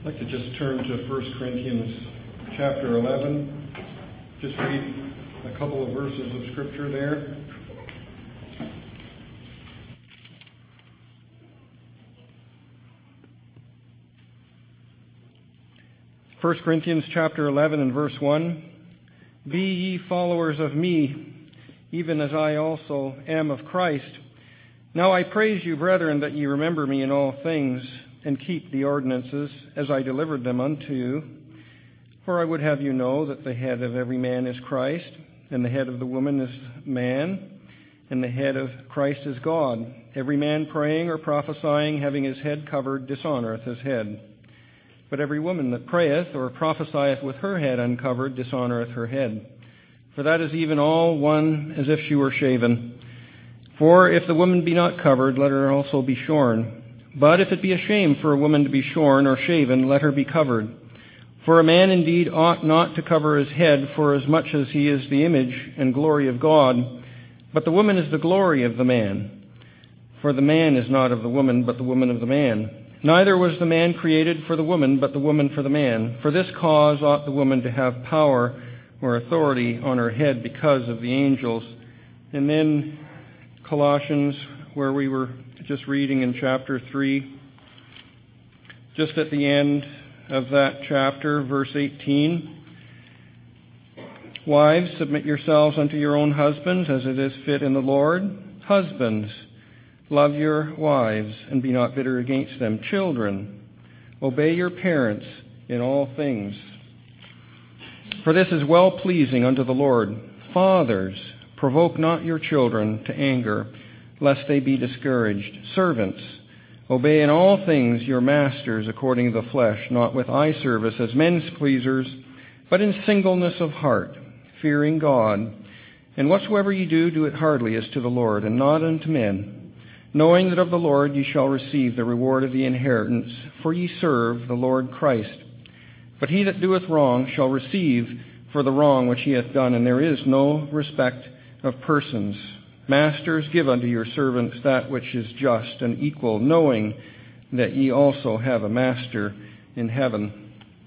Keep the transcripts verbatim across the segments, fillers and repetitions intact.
I'd like to just turn to First Corinthians chapter eleven. Just read a couple of verses of Scripture there. First Corinthians chapter eleven and verse one. Be ye followers of me, even as I also am of Christ. Now I praise you, brethren, that ye remember me in all things, and keep the ordinances as I delivered them unto you. For I would have you know that the head of every man is Christ, and the head of the woman is man, and the head of Christ is God. Every man praying or prophesying, having his head covered, dishonoureth his head. But every woman that prayeth or prophesieth with her head uncovered dishonoureth her head. For that is even all one as if she were shaven. For if the woman be not covered, let her also be shorn. But if it be a shame for a woman to be shorn or shaven, let her be covered. For a man indeed ought not to cover his head, for as much as he is the image and glory of God. But the woman is the glory of the man. For the man is not of the woman, but the woman of the man. Neither was the man created for the woman, but the woman for the man. For this cause ought the woman to have power or authority on her head because of the angels. And then Colossians, where we were just reading in chapter three, just at the end of that chapter, verse eighteen. Wives, submit yourselves unto your own husbands, as it is fit in the Lord. Husbands, love your wives, and be not bitter against them. Children, obey your parents in all things, for this is well-pleasing unto the Lord. Fathers, provoke not your children to anger, lest they be discouraged. Servants, obey in all things your masters according to the flesh, not with eye service as men's pleasers, but in singleness of heart, fearing God. And whatsoever ye do, do it heartily as to the Lord, and not unto men, knowing that of the Lord ye shall receive the reward of the inheritance, for ye serve the Lord Christ. But he that doeth wrong shall receive for the wrong which he hath done, and there is no respect of persons. Masters, give unto your servants that which is just and equal, knowing that ye also have a master in heaven.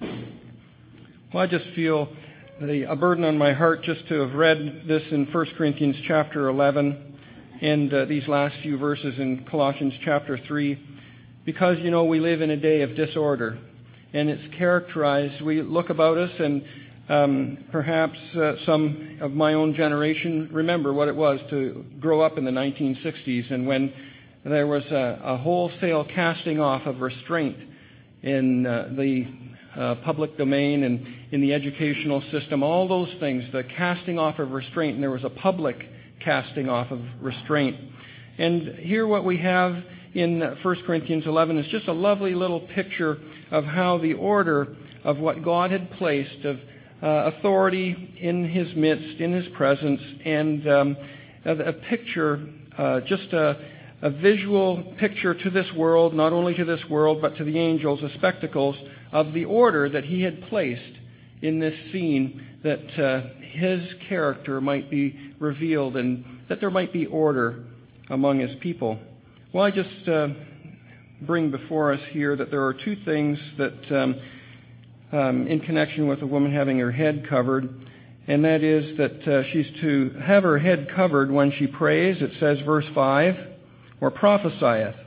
Well, I just feel the, a burden on my heart just to have read this in First Corinthians chapter eleven and uh, these last few verses in Colossians chapter three, because, you know, we live in a day of disorder, and it's characterized, we look about us and Um, perhaps uh, some of my own generation remember what it was to grow up in the nineteen sixties, and when there was a, a wholesale casting off of restraint in uh, the uh, public domain and in the educational system, all those things, the casting off of restraint, and there was a public casting off of restraint. And here what we have in First Corinthians eleven is just a lovely little picture of how the order of what God had placed of Uh, authority in his midst, in his presence, and um, a, a picture, uh, just a, a visual picture to this world, not only to this world, but to the angels, the spectacles of the order that he had placed in this scene, that uh, his character might be revealed and that there might be order among his people. Well, I just uh, bring before us here that there are two things that um, Um, in connection with a woman having her head covered, and that is that uh, she's to have her head covered when she prays. It says, verse five, or prophesieth.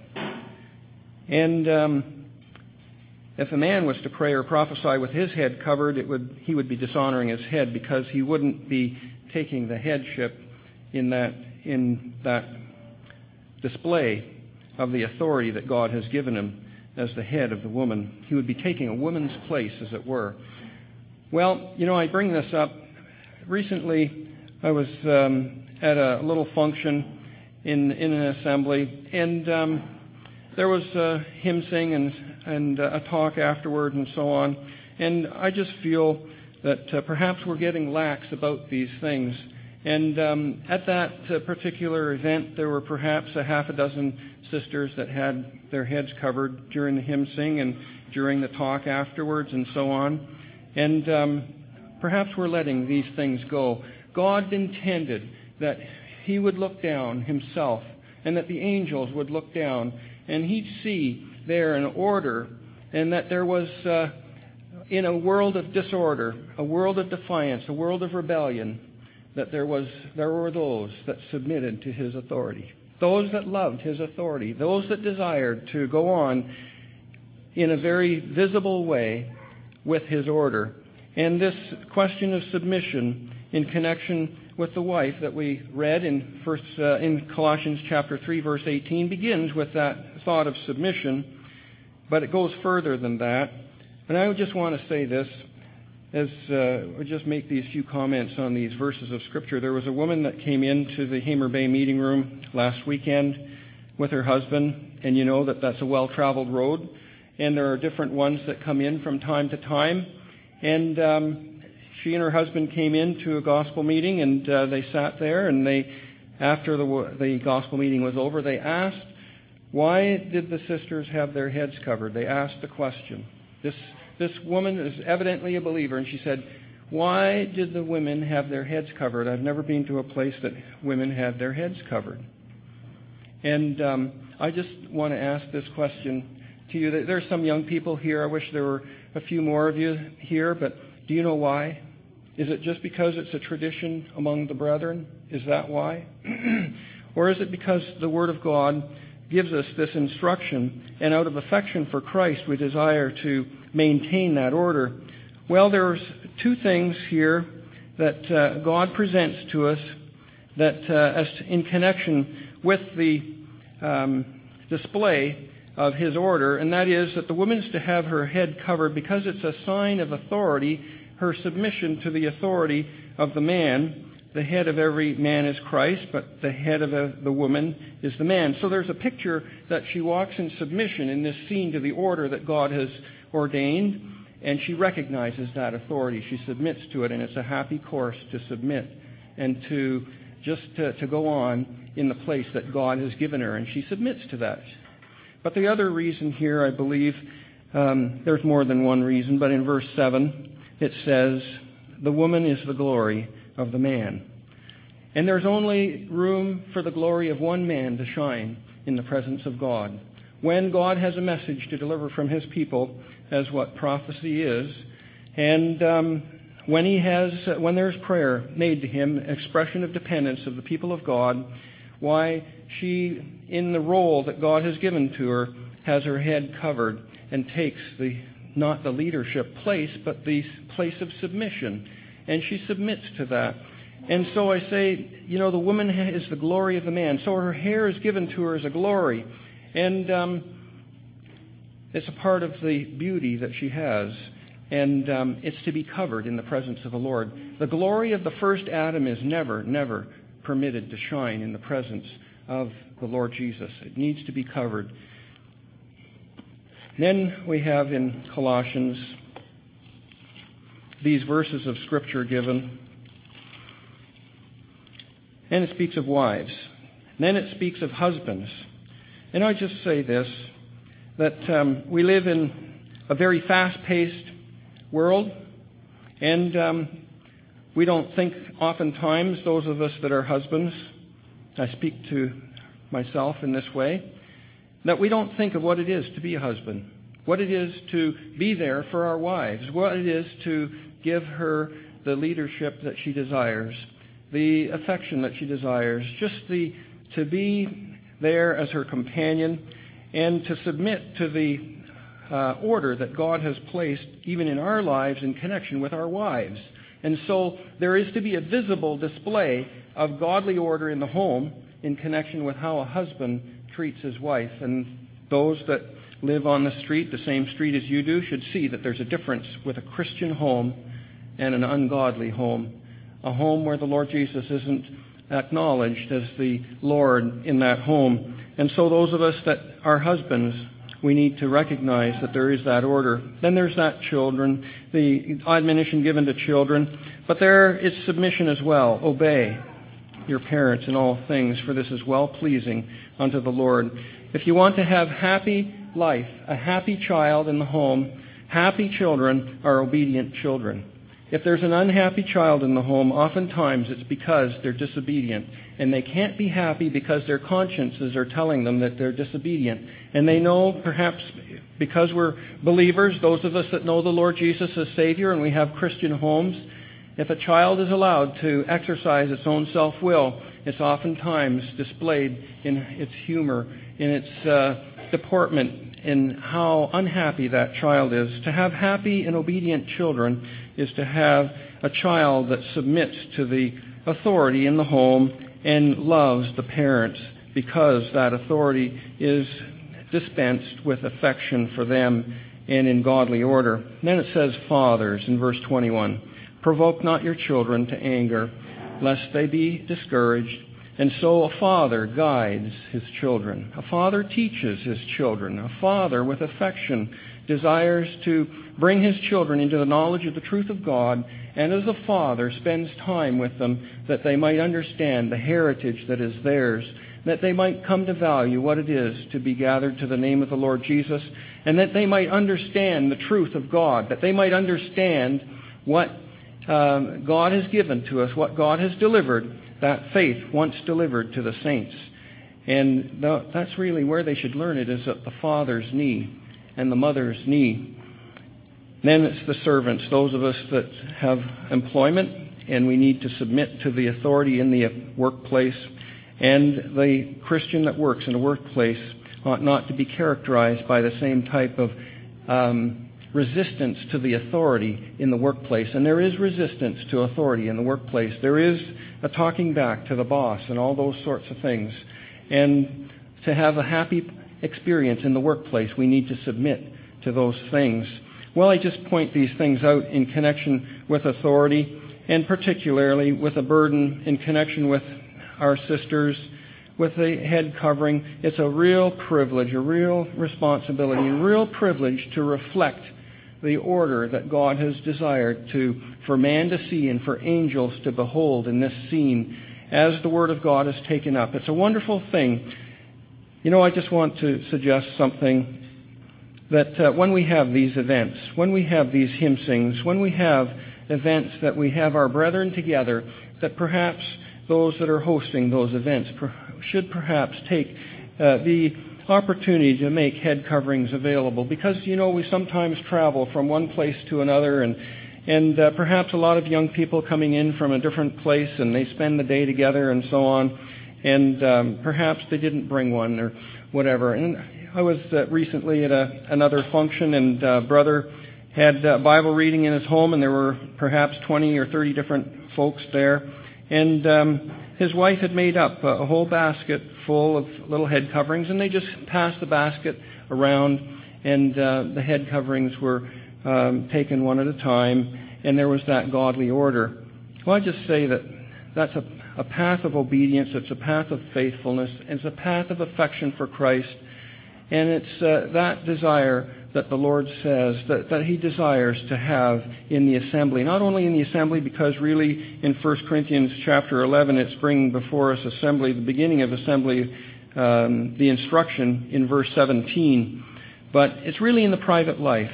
And um, if a man was to pray or prophesy with his head covered, it would he would be dishonoring his head, because he wouldn't be taking the headship in that in that display of the authority that God has given him as the head of the woman. He would be taking a woman's place, as it were. Well, you know, I bring this up. Recently, I was um, at a little function in in an assembly, and um, there was a hymn sing and and a talk afterward, and so on. And I just feel that uh, perhaps we're getting lax about these things. And um, at that uh, particular event, there were perhaps a half a dozen sisters that had their heads covered during the hymn sing and during the talk afterwards, and so on. And um, perhaps we're letting these things go. God intended that he would look down himself, and that the angels would look down, and he'd see there an order and that there was, uh, in a world of disorder, a world of defiance, a world of rebellion, that there was there were those that submitted to his authority, those that loved his authority, those that desired to go on in a very visible way with his order. And this question of submission in connection with the wife that we read in first uh, in Colossians chapter three, verse eighteen, begins with that thought of submission, but it goes further than that. And I would just want to say this, as uh, we just make these few comments on these verses of Scripture. There was a woman that came into the Hamer Bay meeting room last weekend with her husband, and you know that that's a well-traveled road, and there are different ones that come in from time to time. And um, she and her husband came into a gospel meeting, and uh, they sat there, and they, after the, the gospel meeting was over, they asked, why did the sisters have their heads covered? They asked the question. This this woman is evidently a believer, and she said, why did the women have their heads covered? I've never been to a place that women had their heads covered. And um, I just want to ask this question to you. There's some young people here. I wish there were a few more of you here, but do you know why? Is it just because it's a tradition among the brethren? Is that why? Or is it because the Word of God gives us this instruction, and out of affection for Christ we desire to maintain that order? Well, there's two things here that uh, God presents to us that uh, as in connection with the um, display of his order, and that is that the woman's to have her head covered because it's a sign of authority, her submission to the authority of the man. The head of every man is Christ, but the head of a, the woman is the man. So there's a picture that she walks in submission in this scene to the order that God has ordained, and she recognizes that authority. She submits to it, and it's a happy course to submit and to just to, to go on in the place that God has given her, and she submits to that. But the other reason here, I believe, um, there's more than one reason, but in verse seven it says, the woman is the glory of the man. And there's only room for the glory of one man to shine in the presence of God. When God has a message to deliver from his people, as what prophecy is, and um, when he has, uh, when there's prayer made to him, expression of dependence of the people of God, why she, in the role that God has given to her, has her head covered and takes the not the leadership place, but the place of submission. And she submits to that. And so I say, you know, the woman is the glory of the man. So her hair is given to her as a glory. And um, it's a part of the beauty that she has. And um, it's to be covered in the presence of the Lord. The glory of the first Adam is never, never permitted to shine in the presence of the Lord Jesus. It needs to be covered. Then we have in Colossians these verses of Scripture given. And it speaks of wives. And then it speaks of husbands. And I just say this, that um, we live in a very fast-paced world, and um, we don't think oftentimes, those of us that are husbands, I speak to myself in this way, that we don't think of what it is to be a husband, what it is to be there for our wives, what it is to give her the leadership that she desires, the affection that she desires, just the to be there as her companion, and to submit to the uh, order that God has placed even in our lives in connection with our wives. And so there is to be a visible display of godly order in the home in connection with how a husband treats his wife. And those that live on the street, the same street as you do, should see that there's a difference with a Christian home and an ungodly home. A home where the Lord Jesus isn't acknowledged as the Lord in that home. And so those of us that are husbands, we need to recognize that there is that order. Then there's that children, the admonition given to children. But there is submission as well. Obey your parents in all things, for this is well-pleasing unto the Lord. If you want to have happy life, a happy child in the home, happy children are obedient children. If there's an unhappy child in the home, oftentimes it's because they're disobedient. And they can't be happy because their consciences are telling them that they're disobedient. And they know, perhaps because we're believers, those of us that know the Lord Jesus as Savior and we have Christian homes, if a child is allowed to exercise its own self-will, it's oftentimes displayed in its humor, in its uh, deportment, in how unhappy that child is. To have happy and obedient children is to have a child that submits to the authority in the home and loves the parents because that authority is dispensed with affection for them and in godly order. And then it says, fathers, in verse twenty-one, provoke not your children to anger, lest they be discouraged. And so a father guides his children. A father teaches his children. A father with affection desires to bring his children into the knowledge of the truth of God, and as a father spends time with them that they might understand the heritage that is theirs, that they might come to value what it is to be gathered to the name of the Lord Jesus, and that they might understand the truth of God, that they might understand what um, God has given to us, what God has delivered, that faith once delivered to the saints. And that's really where they should learn it, is at the father's knee and the mother's knee. Then it's the servants, those of us that have employment, and we need to submit to the authority in the workplace. And the Christian that works in a workplace ought not to be characterized by the same type of um, resistance to the authority in the workplace. And there is resistance to authority in the workplace. There is a talking back to the boss and all those sorts of things. And to have a happy experience in the workplace, we need to submit to those things. Well, I just point these things out in connection with authority, and particularly with a burden in connection with our sisters, with the head covering. It's a real privilege, a real responsibility, a real privilege to reflect the order that God has desired to for man to see and for angels to behold in this scene as the Word of God is taken up. It's a wonderful thing. You know, I just want to suggest something, that uh, when we have these events, when we have these hymn sings, when we have events that we have our brethren together, that perhaps those that are hosting those events per- should perhaps take uh, the opportunity to make head coverings available, because, you know, we sometimes travel from one place to another, and and uh, perhaps a lot of young people coming in from a different place, and they spend the day together and so on, and um, perhaps they didn't bring one or whatever. And I was uh, recently at a, another function, and uh, brother had uh, Bible reading in his home, and there were perhaps twenty or thirty different folks there, and um, his wife had made up a whole basket full of little head coverings, and they just passed the basket around, and uh, the head coverings were um, taken one at a time, and there was that godly order. Well, I just say that that's a, a path of obedience, it's a path of faithfulness, it's a path of affection for Christ, and it's uh, that desire that the Lord says that, that He desires to have in the assembly. Not only in the assembly, because really in First Corinthians chapter eleven it's bringing before us assembly, the beginning of assembly, um, the instruction in verse seventeen, but it's really in the private life.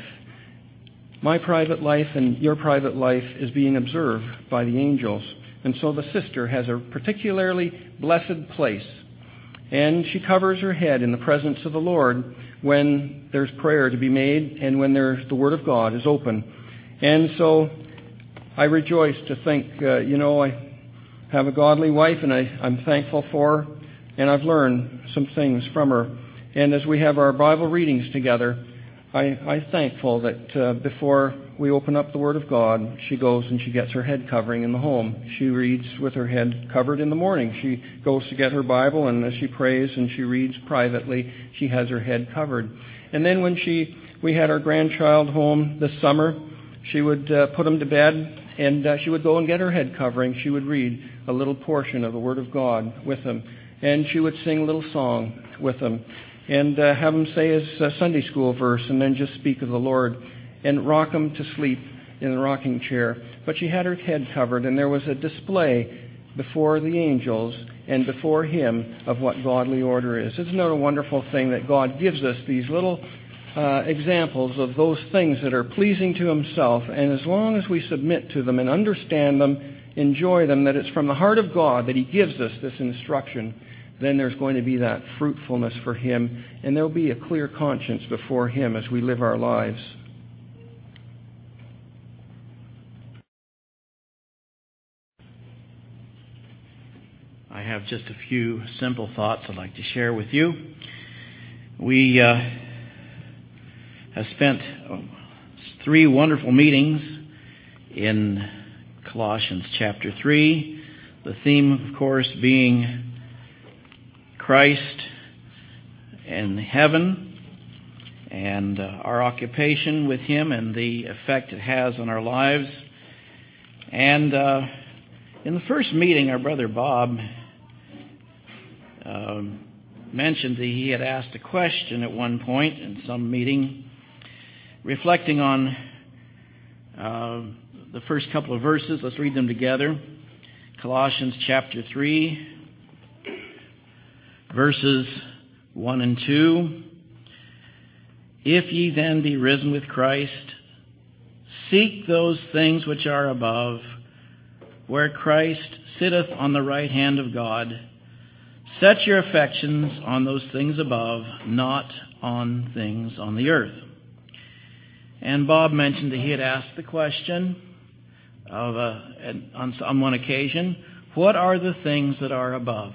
My private life and your private life is being observed by the angels. And so the sister has a particularly blessed place. And she covers her head in the presence of the Lord when there's prayer to be made and when there's, the Word of God is open. And so I rejoice to think, uh, you know, I have a godly wife, and I, I'm thankful for her, and I've learned some things from her. And as we have our Bible readings together, I, I'm thankful that uh, before we open up the Word of God, she goes and she gets her head covering in the home. She reads with her head covered in the morning. She goes to get her Bible, and as she prays and she reads privately, she has her head covered. And then when she, we had our grandchild home this summer, she would uh, put him to bed, and uh, she would go and get her head covering. She would read a little portion of the Word of God with him, and she would sing a little song with him, and uh, have him say his uh, Sunday school verse, and then just speak of the Lord, and rock him to sleep in the rocking chair. But she had her head covered, and there was a display before the angels and before Him of what godly order is. Isn't it a wonderful thing that God gives us these little uh, examples of those things that are pleasing to himself, and as long as we submit to them and understand them, enjoy them, that it's from the heart of God that he gives us this instruction, then there's going to be that fruitfulness for him, and there'll be a clear conscience before him as we live our lives. I have just a few simple thoughts I'd like to share with you. We uh, have spent oh, three wonderful meetings in Colossians chapter three. The theme, of course, being Christ and heaven, and uh, our occupation with him and the effect it has on our lives. And uh, in the first meeting, our brother Bob Um, mentioned that he had asked a question at one point in some meeting, reflecting on uh, the first couple of verses. Let's read them together. Colossians chapter three, verses one and two. If ye then be risen with Christ, seek those things which are above, where Christ sitteth on the right hand of God. Set your affections on those things above, not on things on the earth. And Bob mentioned that he had asked the question of uh, on, on one occasion, what are the things that are above?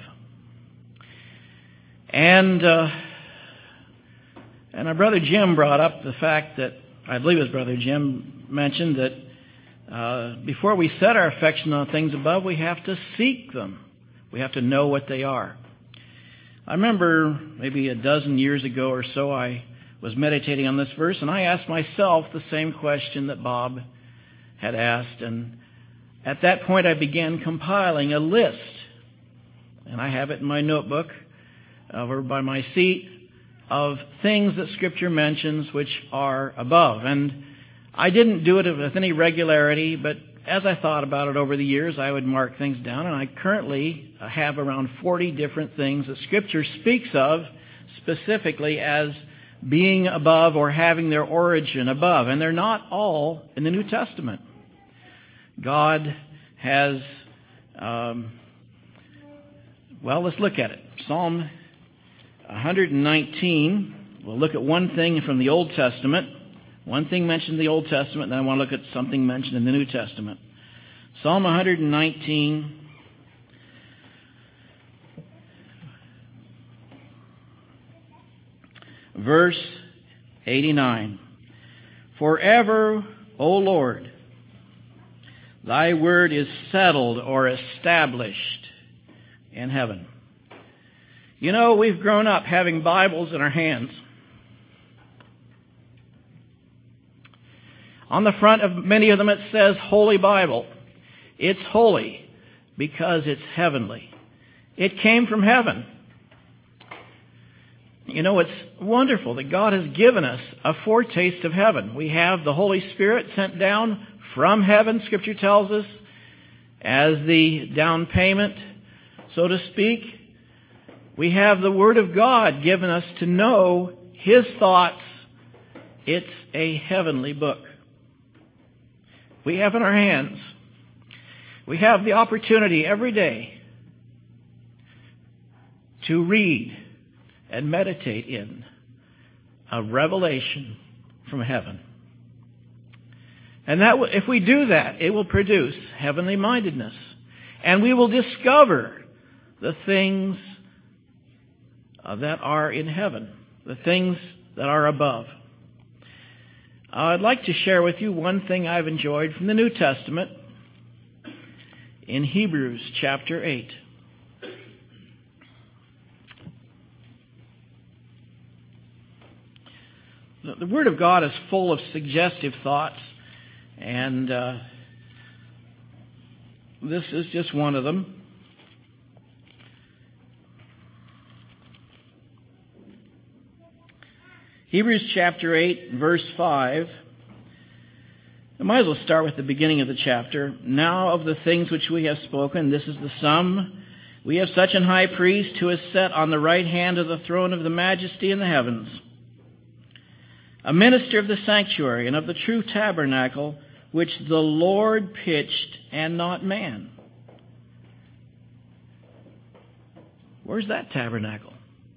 And uh, and our brother Jim brought up the fact that, I believe his brother Jim mentioned that uh, before we set our affection on things above, we have to seek them. We have to know what they are. I remember maybe a dozen years ago or so, I was meditating on this verse, and I asked myself the same question that Bob had asked. And at that point, I began compiling a list, and I have it in my notebook over by my seat, of things that Scripture mentions which are above. And I didn't do it with any regularity, but as I thought about it over the years, I would mark things down, and I currently have around forty different things that Scripture speaks of specifically as being above or having their origin above. And they're not all in the New Testament. God has, um, well, let's look at it. Psalm one nineteen, we'll look at one thing from the Old Testament. One thing mentioned in the Old Testament, and then I want to look at something mentioned in the New Testament. Psalm one nineteen, verse eighty-nine. Forever, O Lord, thy word is settled or established in heaven. You know, we've grown up having Bibles in our hands. On the front of many of them it says Holy Bible. It's holy because it's heavenly. It came from heaven. You know, it's wonderful that God has given us a foretaste of heaven. We have the Holy Spirit sent down from heaven, Scripture tells us, as the down payment, so to speak. We have the Word of God given us to know His thoughts. It's a heavenly book. We have in our hands. We have the opportunity every day to read and meditate in a revelation from heaven. And that, if we do that, it will produce heavenly mindedness. And we will discover the things that are in heaven, the things that are above. I'd like to share with you one thing I've enjoyed from the New Testament in Hebrews chapter eight. The Word of God is full of suggestive thoughts, and uh, this is just one of them. Hebrews chapter eight, verse five. I might as well start with the beginning of the chapter. Now of the things which we have spoken, this is the sum. We have such an high priest who is set on the right hand of the throne of the majesty in the heavens, a minister of the sanctuary and of the true tabernacle, which the Lord pitched and not man. Where's that tabernacle?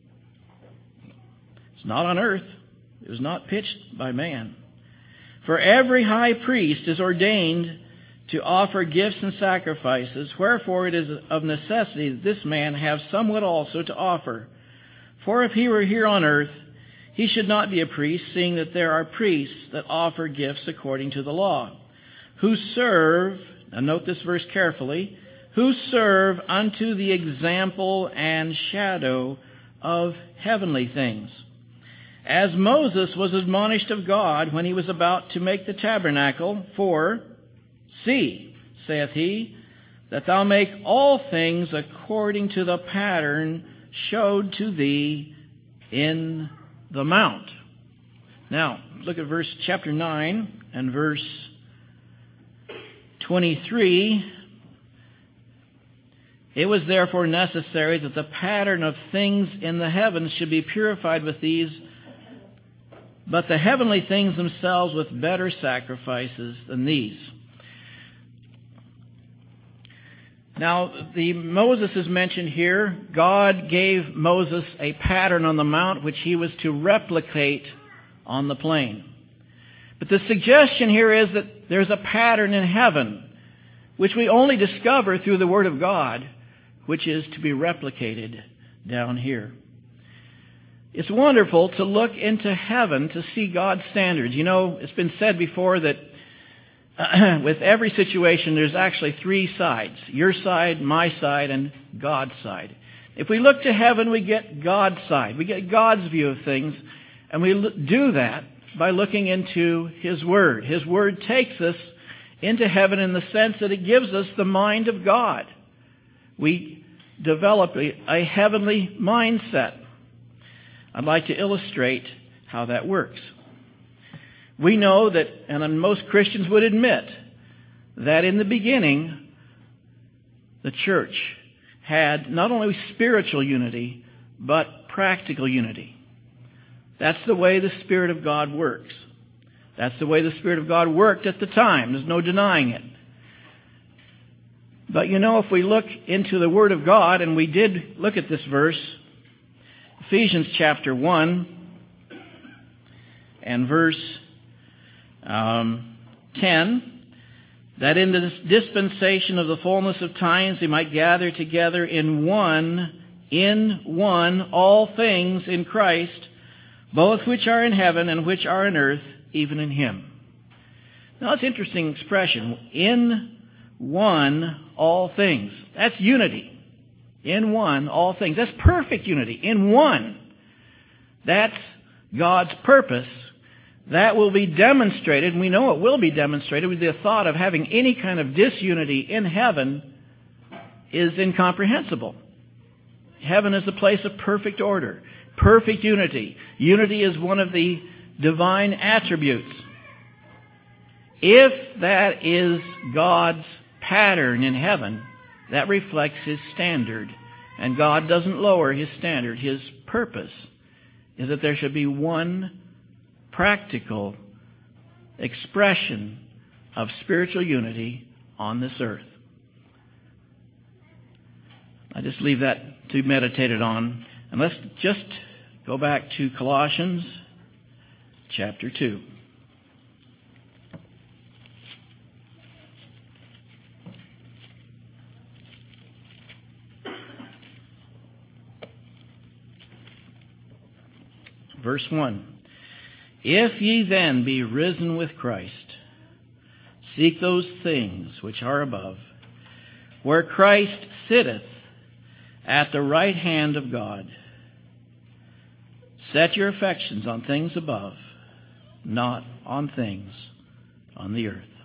It's not on earth. It was not pitched by man. For every high priest is ordained to offer gifts and sacrifices, wherefore it is of necessity that this man have somewhat also to offer. For if he were here on earth, he should not be a priest, seeing that there are priests that offer gifts according to the law, who serve, now note this verse carefully, who serve unto the example and shadow of heavenly things. As Moses was admonished of God when he was about to make the tabernacle, for, see, saith he, that thou make all things according to the pattern showed to thee in the mount. Now, look at verse chapter nine and verse twenty-three. It was therefore necessary that the pattern of things in the heavens should be purified with these, but the heavenly things themselves with better sacrifices than these. Now, the Moses is mentioned here. God gave Moses a pattern on the mount which he was to replicate on the plain. But the suggestion here is that there's a pattern in heaven which we only discover through the Word of God, which is to be replicated down here. It's wonderful to look into heaven to see God's standards. You know, it's been said before that uh, with every situation there's actually three sides. Your side, my side, and God's side. If we look to heaven, we get God's side. We get God's view of things, and we do that by looking into His Word. His Word takes us into heaven in the sense that it gives us the mind of God. We develop a, a heavenly mindset. I'd like to illustrate how that works. We know that, and most Christians would admit, that in the beginning, the church had not only spiritual unity, but practical unity. That's the way the Spirit of God works. That's the way the Spirit of God worked at the time. There's no denying it. But you know, if we look into the Word of God, and we did look at this verse, Ephesians chapter one and verse um, ten, that in the dispensation of the fullness of times he might gather together in one, in one, all things in Christ, both which are in heaven and which are in earth, even in Him. Now, that's an interesting expression. In one, all things. That's unity. In one, all things. That's perfect unity. In one. That's God's purpose. That will be demonstrated, and we know it will be demonstrated, with the thought of having any kind of disunity in heaven is incomprehensible. Heaven is a place of perfect order, perfect unity. Unity is one of the divine attributes. If that is God's pattern in heaven, that reflects His standard. And God doesn't lower His standard. His purpose is that there should be one practical expression of spiritual unity on this earth. I just leave that to be meditated on. And let's just go back to Colossians chapter two. Verse one. If ye then be risen with Christ, seek those things which are above, where Christ sitteth at the right hand of God. Set your affections on things above, not on things on the earth.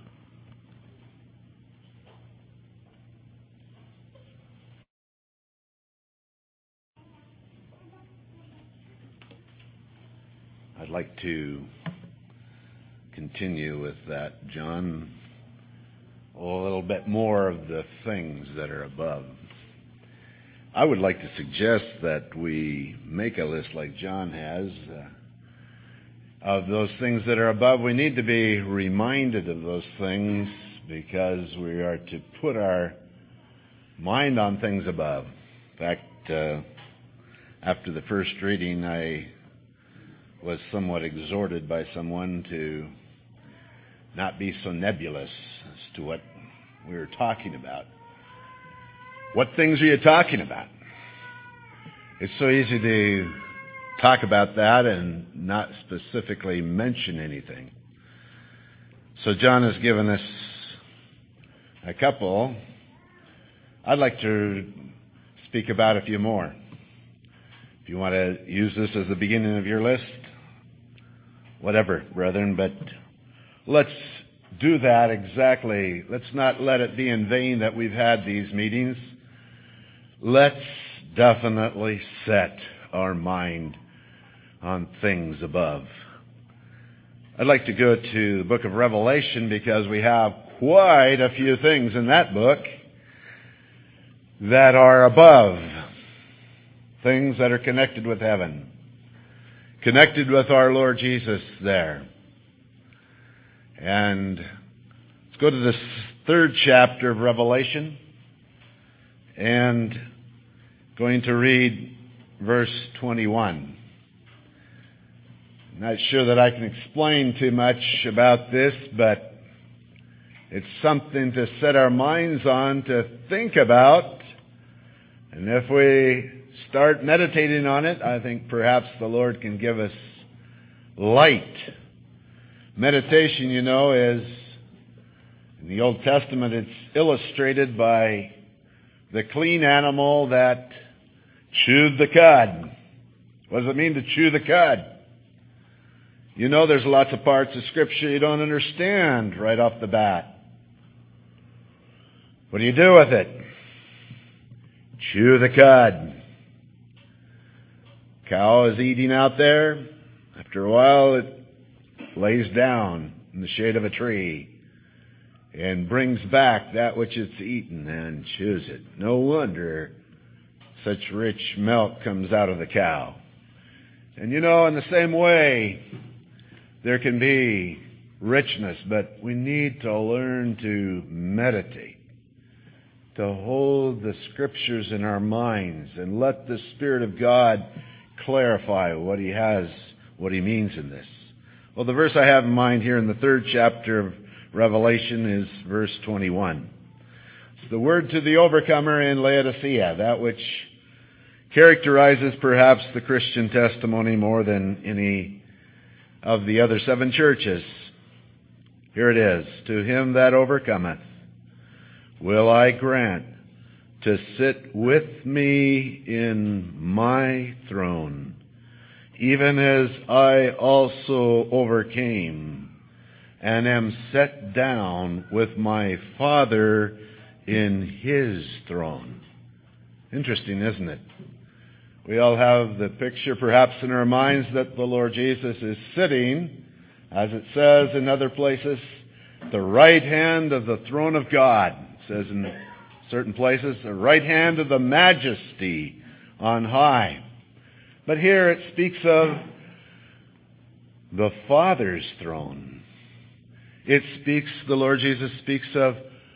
I'd like to continue with that, John. A little bit more of the things that are above. I would like to suggest that we make a list like John has. Uh, of those things that are above. We need to be reminded of those things because we are to put our mind on things above. In fact, uh, after the first reading, I was somewhat exhorted by someone to not be so nebulous as to what we were talking about. What things are you talking about? It's so easy to talk about that and not specifically mention anything. So John has given us a couple. I'd like to speak about a few more. If you want to use this as the beginning of your list, whatever, brethren, but let's do that exactly. Let's not let it be in vain that we've had these meetings. Let's definitely set our mind on things above. I'd like to go to the book of Revelation because we have quite a few things in that book that are above, things that are connected with heaven, connected with our Lord Jesus there. And let's go to the third chapter of Revelation and going to read verse twenty-one. I'm not sure that I can explain too much about this, but it's something to set our minds on, to think about. And if we start meditating on it, I think perhaps the Lord can give us light. Meditation, you know, is, in the Old Testament, it's illustrated by the clean animal that chewed the cud. What does it mean to chew the cud? You know, there's lots of parts of Scripture you don't understand right off the bat. What do you do with it? Chew the cud. Cow is eating out there. After a while, it lays down in the shade of a tree and brings back that which it's eaten and chews it. No wonder such rich milk comes out of the cow. And you know, in the same way, there can be richness, but we need to learn to meditate, to hold the Scriptures in our minds and let the Spirit of God clarify what He has, what He means in this. Well, the verse I have in mind here in the third chapter of Revelation is verse twenty-one. It's the word to the overcomer in Laodicea, that which characterizes perhaps the Christian testimony more than any of the other seven churches. Here it is. To him that overcometh will I grant to sit with me in my throne, even as I also overcame and am set down with my Father in His throne. Interesting, isn't it? We all have the picture perhaps in our minds that the Lord Jesus is sitting, as it says in other places, the right hand of the throne of God. It says in certain places, the right hand of the majesty on high. But here it speaks of the Father's throne. It speaks, the Lord Jesus speaks of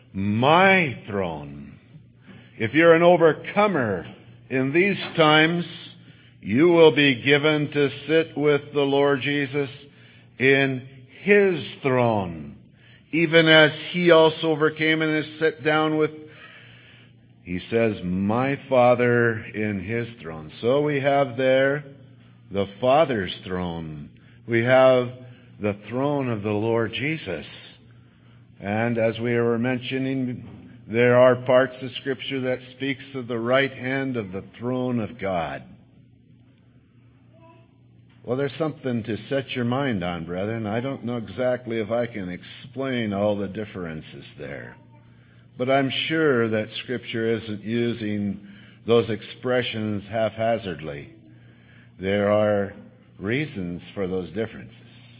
my throne. If you're an overcomer in these times, you will be given to sit with the Lord Jesus in His throne, even as He also overcame and is set down with, He says, my Father in His throne. So we have there the Father's throne. We have the throne of the Lord Jesus. And as we were mentioning, there are parts of Scripture that speaks of the right hand of the throne of God. Well, there's something to set your mind on, brethren. I don't know exactly if I can explain all the differences there. But I'm sure that Scripture isn't using those expressions haphazardly. There are reasons for those differences.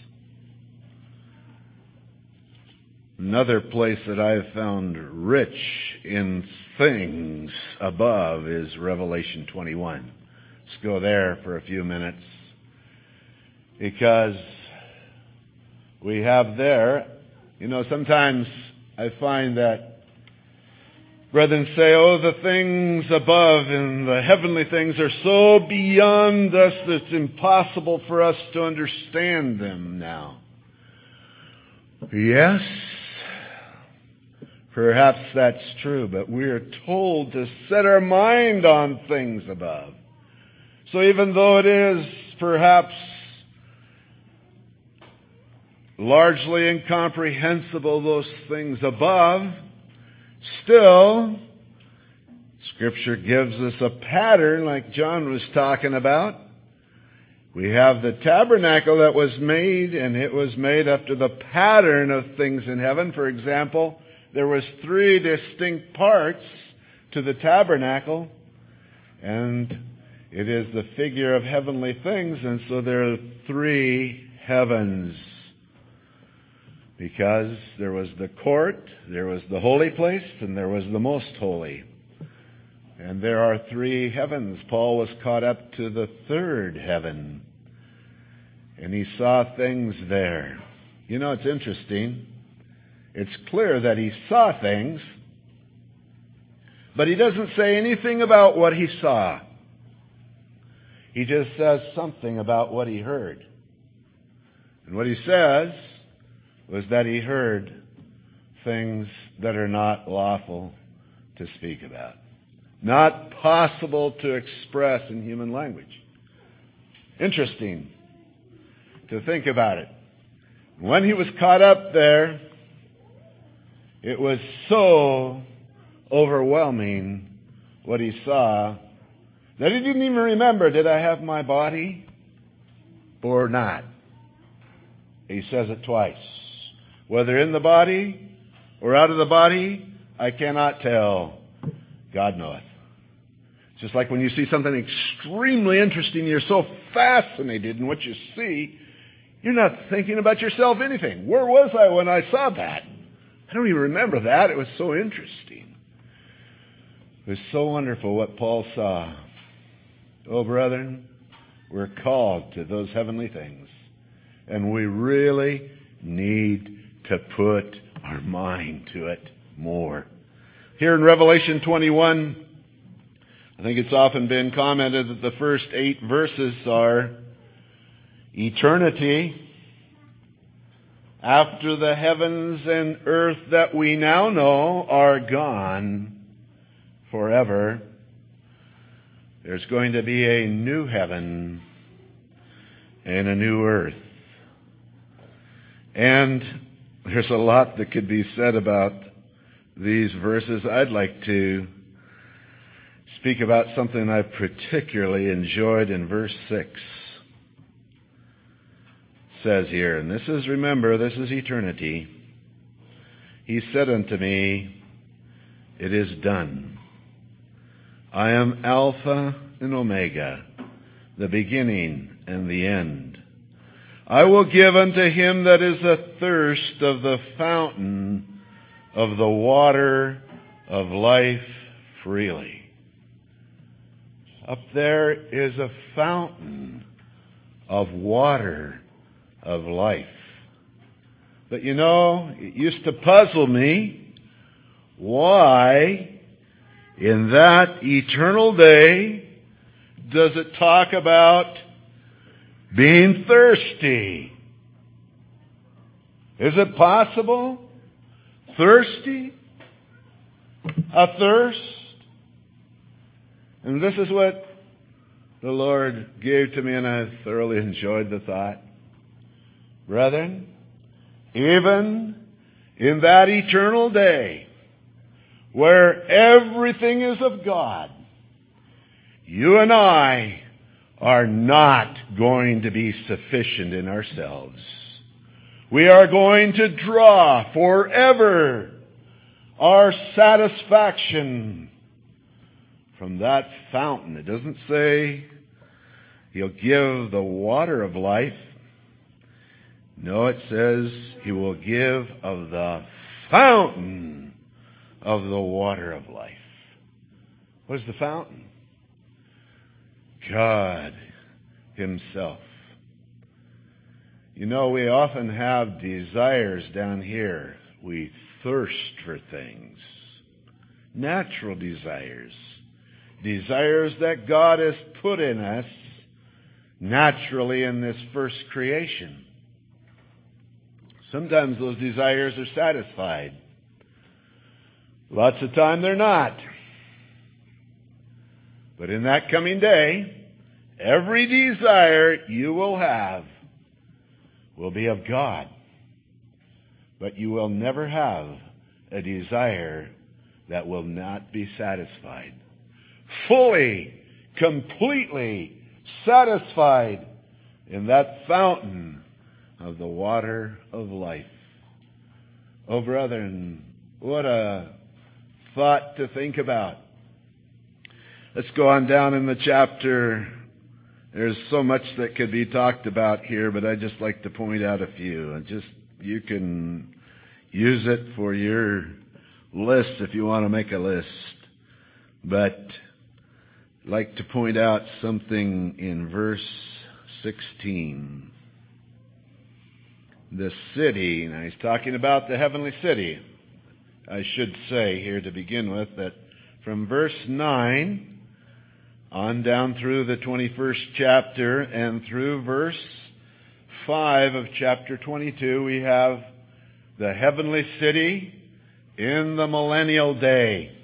Another place that I've found rich in things above is Revelation twenty-one. Let's go there for a few minutes, because we have there. You know, sometimes I find that brethren say, oh, the things above and the heavenly things are so beyond us that it's impossible for us to understand them now. Yes, perhaps that's true, but we are told to set our mind on things above. So even though it is perhaps largely incomprehensible, those things above, still, Scripture gives us a pattern like John was talking about. We have the tabernacle that was made, and it was made after the pattern of things in heaven. For example, there was three distinct parts to the tabernacle, and it is the figure of heavenly things, and so there are three heavens. Because there was the court, there was the holy place, and there was the most holy. And there are three heavens. Paul was caught up to the third heaven, and he saw things there. You know, it's interesting. It's clear that he saw things, but he doesn't say anything about what he saw. He just says something about what he heard. And what he says was that he heard things that are not lawful to speak about, not possible to express in human language. Interesting to think about it. When he was caught up there, it was so overwhelming what he saw that he didn't even remember, did I have my body or not? He says it twice. Whether in the body or out of the body, I cannot tell. God knoweth. It's just like when you see something extremely interesting, you're so fascinated in what you see, you're not thinking about yourself anything. Where was I when I saw that? I don't even remember that. It was so interesting. It was so wonderful what Paul saw. Oh, brethren, we're called to those heavenly things. And we really need to put our mind to it more. Here in Revelation twenty-one, I think it's often been commented that the first eight verses are eternity. After the heavens and earth that we now know are gone forever, there's going to be a new heaven and a new earth. And there's a lot that could be said about these verses. I'd like to speak about something I particularly enjoyed in verse six. It says here, and this is, remember, this is eternity. He said unto me, it is done. I am Alpha and Omega, the beginning and the end. I will give unto him that is athirst of the fountain of the water of life freely. Up there is a fountain of water of life. But you know, it used to puzzle me why in that eternal day does it talk about being thirsty? Is it possible? Thirsty? A thirst? And this is what the Lord gave to me, and I thoroughly enjoyed the thought. Brethren, even in that eternal day where everything is of God, you and I are not going to be sufficient in ourselves. We are going to draw forever our satisfaction from that fountain. It doesn't say he'll give the water of life. No, it says he will give of the fountain of the water of life. What is the fountain? God himself. You know, we often have desires down here. We thirst for things. Natural desires. Desires that God has put in us naturally in this first creation. Sometimes those desires are satisfied. Lots of time they're not. But in that coming day, every desire you will have will be of God. But you will never have a desire that will not be satisfied. Fully, completely satisfied in that fountain of the water of life. Oh, brethren, what a thought to think about. Let's go on down in the chapter. There's so much that could be talked about here, but I'd just like to point out a few. And just, you can use it for your list if you want to make a list. But I'd like to point out something in verse sixteen. The city, now he's talking about the heavenly city. I should say here to begin with that from verse nine on down through the twenty-first chapter and through verse five of chapter twenty-two, we have the heavenly city in the millennial day.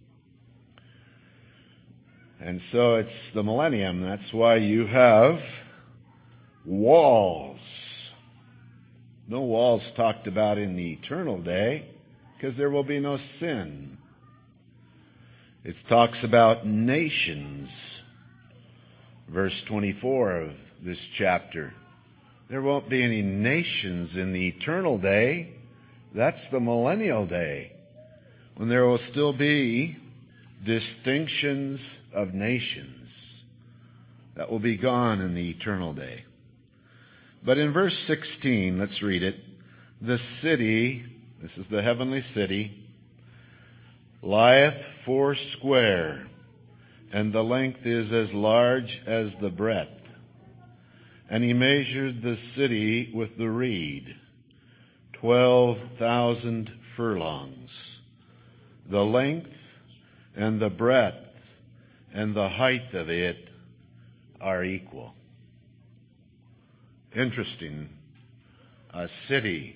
And so it's the millennium. That's why you have walls. No walls talked about in the eternal day, because there will be no sin. It talks about nations. Verse twenty-four of this chapter. There won't be any nations in the eternal day. That's the millennial day, when there will still be distinctions of nations. That will be gone in the eternal day. But in verse sixteen, let's read it. The city, this is the heavenly city, lieth foursquare, and the length is as large as the breadth. And he measured the city with the reed, twelve thousand furlongs. The length and the breadth and the height of it are equal. Interesting. A city,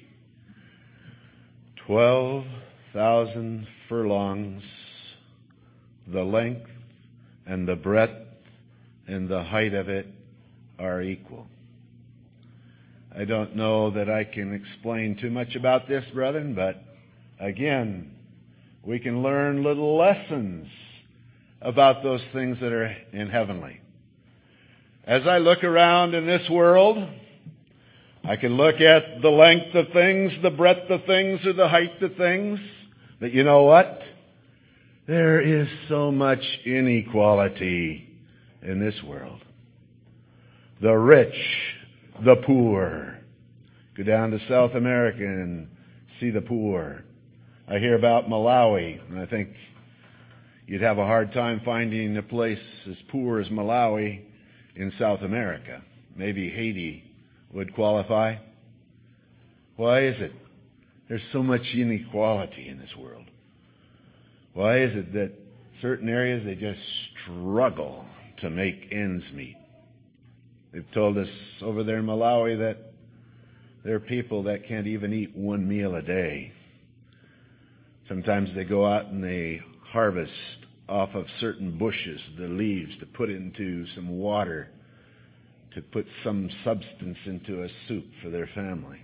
twelve thousand furlongs, the length and the breadth and the height of it are equal. I don't know that I can explain too much about this, brethren, but again, we can learn little lessons about those things that are in heavenly. As I look around in this world, I can look at the length of things, the breadth of things, or the height of things. But you know what? There is so much inequality in this world. The rich, the poor. Go down to South America and see the poor. I hear about Malawi, and I think you'd have a hard time finding a place as poor as Malawi in South America. Maybe Haiti would qualify. Why is it there's so much inequality in this world? Why is it that certain areas, they just struggle to make ends meet? They've told us over there in Malawi that there are people that can't even eat one meal a day. Sometimes they go out and they harvest off of certain bushes the leaves to put into some water, to put some substance into a soup for their family.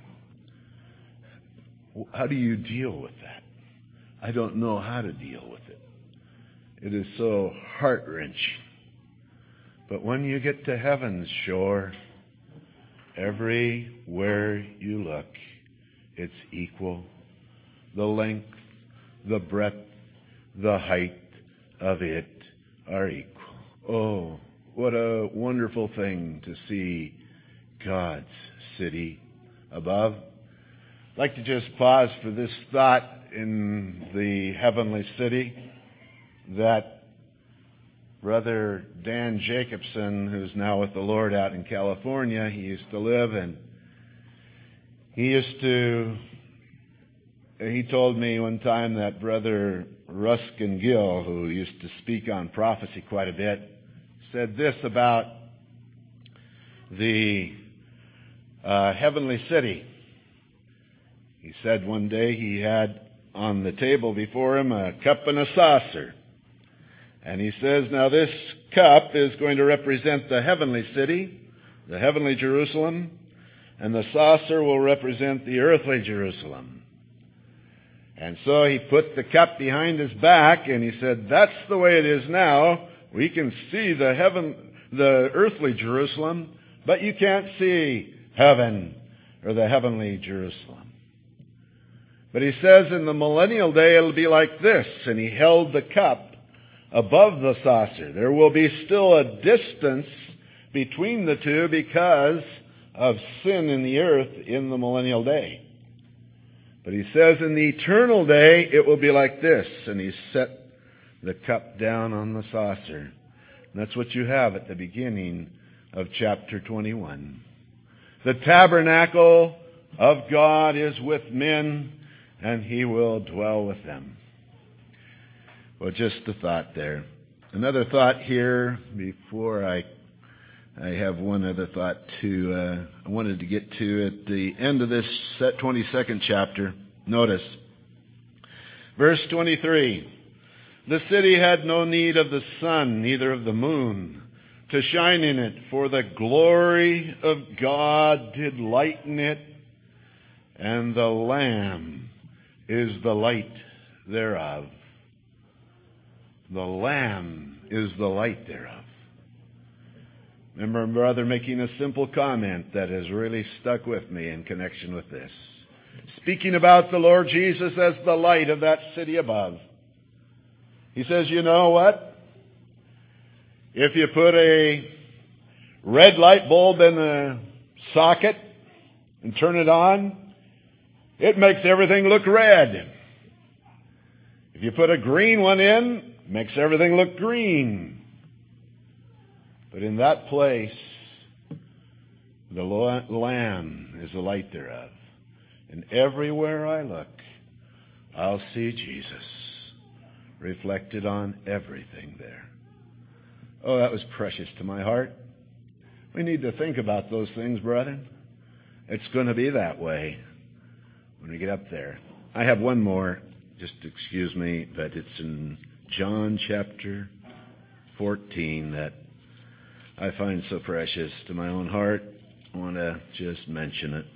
How do you deal with that? I don't know how to deal with it. It is so heart-wrenching. But when you get to heaven's shore, everywhere you look, it's equal. The length, the breadth, the height of it are equal. Oh, what a wonderful thing to see God's city above. I'd like to just pause for this thought in the heavenly city that Brother Dan Jacobson, who's now with the Lord out in California, he used to live, and He used to, he told me one time that Brother Ruskin Gill, who used to speak on prophecy quite a bit, said this about the uh, heavenly city. He said one day he had on the table before him a cup and a saucer. And he says, now this cup is going to represent the heavenly city, the heavenly Jerusalem, and the saucer will represent the earthly Jerusalem. And so he put the cup behind his back and he said, that's the way it is now. We can see the heaven, the earthly Jerusalem, but you can't see heaven or the heavenly Jerusalem. But he says in the millennial day it'll be like this, and he held the cup above the saucer. There will be still a distance between the two because of sin in the earth in the millennial day. But he says in the eternal day it will be like this, and he set the cup down on the saucer. And that's what you have at the beginning of chapter twenty-one. The tabernacle of God is with men, and He will dwell with them. Well, just a thought there. Another thought here before I I have one other thought to uh, I wanted to get to at the end of this twenty-second chapter. Notice verse twenty-three. The city had no need of the sun, neither of the moon, to shine in it, for the glory of God did lighten it, and the Lamb is the light thereof. The Lamb is the light thereof. Remember, brother, making a simple comment that has really stuck with me in connection with this. Speaking about the Lord Jesus as the light of that city above. He says, you know what? If you put a red light bulb in the socket and turn it on, it makes everything look red. If you put a green one in, it makes everything look green. But in that place, the Lamb is the light thereof. And everywhere I look, I'll see Jesus reflected on everything there. Oh, that was precious to my heart. We need to think about those things, brethren. It's going to be that way when we get up there. I have one more, just excuse me, but it's in John chapter fourteen that I find so precious to my own heart. I want to just mention it.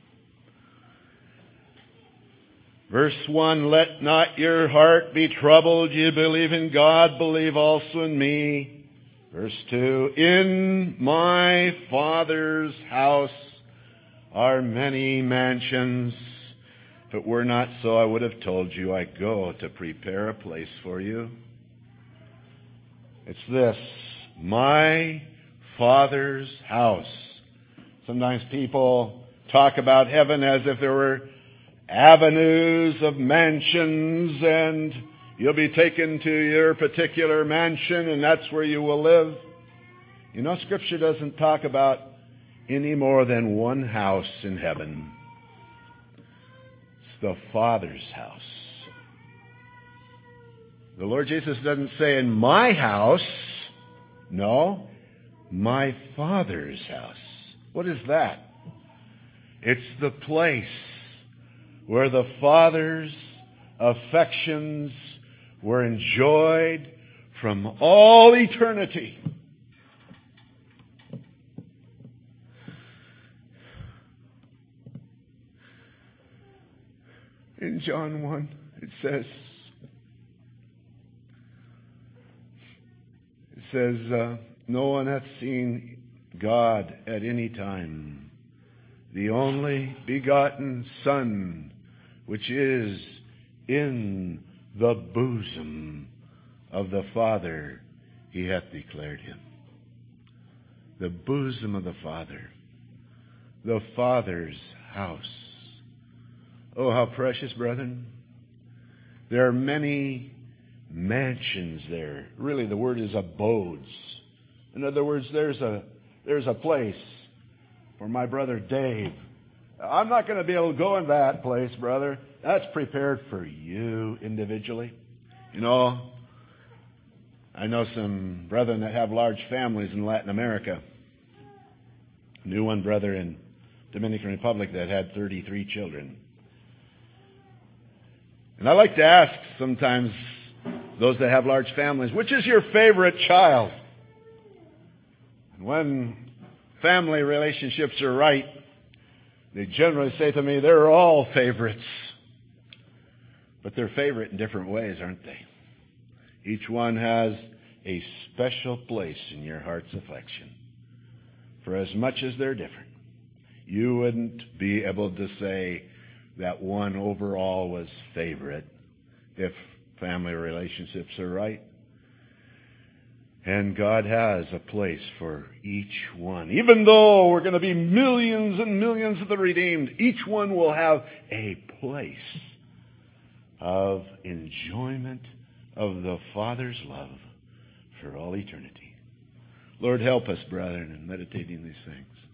Verse one, let not your heart be troubled. You believe in God, believe also in me. Verse two, in my Father's house are many mansions. If it were not so, I would have told you, I go to prepare a place for you. It's this, my Father's house. Sometimes people talk about heaven as if there were avenues of mansions and you'll be taken to your particular mansion and that's where you will live. You know, Scripture doesn't talk about any more than one house in heaven. It's the Father's house. The Lord Jesus doesn't say in my house. No, my Father's house. What is that? It's the place where the Father's affections were enjoyed from all eternity. In John one, it says, it says, uh, no one hath seen God at any time. The only begotten Son, which is in the bosom of the Father, He hath declared Him. The bosom of the Father. The Father's house. Oh, how precious, brethren. There are many mansions there. Really, the word is abodes. In other words, there's a, there's a place for my brother Dave I'm not going to be able to go in that place, brother. That's prepared for you individually. You know, I know some brethren that have large families in Latin America. I knew one brother in Dominican Republic that had thirty-three children. And I like to ask sometimes those that have large families, which is your favorite child? And when family relationships are right, they generally say to me, they're all favorites. But they're favorite in different ways, aren't they? Each one has a special place in your heart's affection. For as much as they're different, you wouldn't be able to say that one overall was favorite if family relationships are right. And God has a place for each one. Even though we're going to be millions and millions of the redeemed, each one will have a place of enjoyment of the Father's love for all eternity. Lord, help us, brethren, in meditating these things.